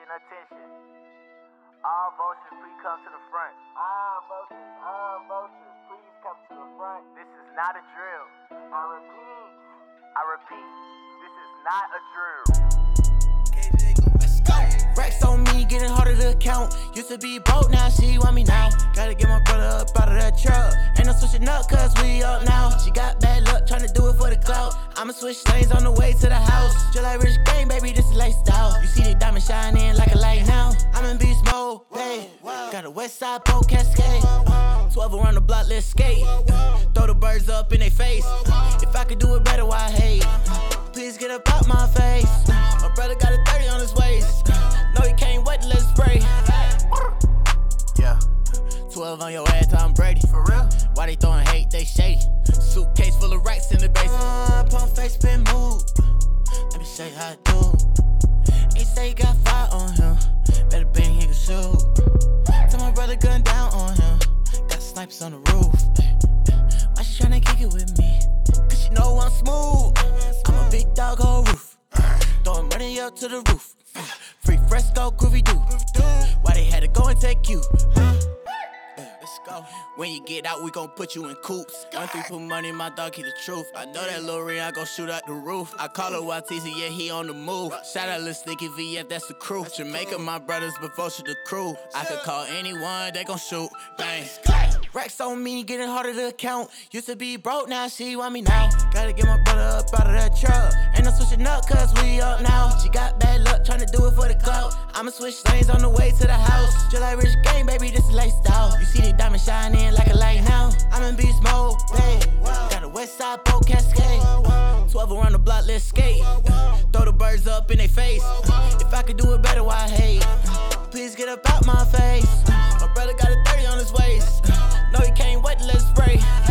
attention. All vultures, please come to the front. All vultures, please come to the front. This is not a drill. I repeat, this is not a drill. Racks on me, getting harder to count. Used to be broke, now she want me now. Gotta get my brother up out of that truck. Ain't no switching up, cause we up now. She got bad luck, tryna do it for the clout. I'ma switch lanes on the way to the house. Just like Rich Gang, baby, this is lifestyle. You see the diamond shining like a light now. I'm in beast mode, hey. Got a west side boat cascade. 12 around the block, let's skate. Throw the birds up in their face. If I could do it better, why hate? Please get up out my face. My brother got a 30 on his waist. No, he can't wait, let's spray. Yeah, 12 on your ass, Tom Brady. For real? Why they throwing hate, they shady. Suitcase full of racks in the basement. Pump face, spin move. Let me show you how I do. He say he got fire on him. Better bang, he can shoot. Tell my brother gun down on him. Got snipers on the roof. Why she tryna kick it with me? Cause she know I'm smooth. I'm a big dog on roof. Throwing money up to the roof. Free fresco, groovy do. Why they had to go and take you? Let's go. When you get out, we gon' put you in coops. 1-3 put money in my dog, keep the truth. I know that Lil Ring, I gon' shoot out the roof. I call her YTZ, yeah, he on the move. Shout out Lil Sneaky VF, that's the crew. Jamaica, my brothers, but Vulture the crew. I could call anyone, they gon' shoot. Bang. Racks on me, getting harder to count. Used to be broke, now she want me now. Gotta get my brother up out of that truck. Ain't no switching up, cause we up now. She got bad luck, tryna do it for the clout. I'ma switch lanes on the way to the house. Just like Rich Gang, baby, this is lifestyle. You see the diamond shining like a light now. I'm in beast mode, hey. Got a west side boat cascade. 12 around the block, let's skate. Throw the birds up in their face. If I could do it better, why hate? Please get up out my face. My brother got a 30 on his waist. No, he can't wait, let's spray.